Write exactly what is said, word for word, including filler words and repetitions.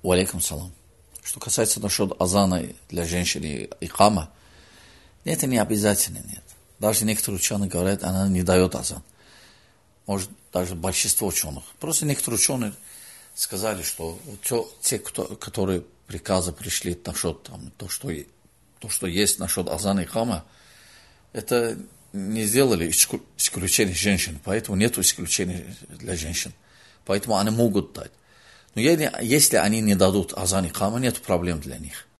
Валейкум салам. Что касается насчет азана для женщин и икама, это не обязательно, нет. Даже некоторые ученые говорят, она не дает азан. Может, даже большинство ученых. Просто некоторые ученые сказали, что вот те, кто, которые приказы пришли насчет там, то, что, то, что есть насчет азана и икама, это не сделали исключение женщин, поэтому нет исключения для женщин. Поэтому они могут дать. Но если они не дадут азан и икама, нет проблем для них.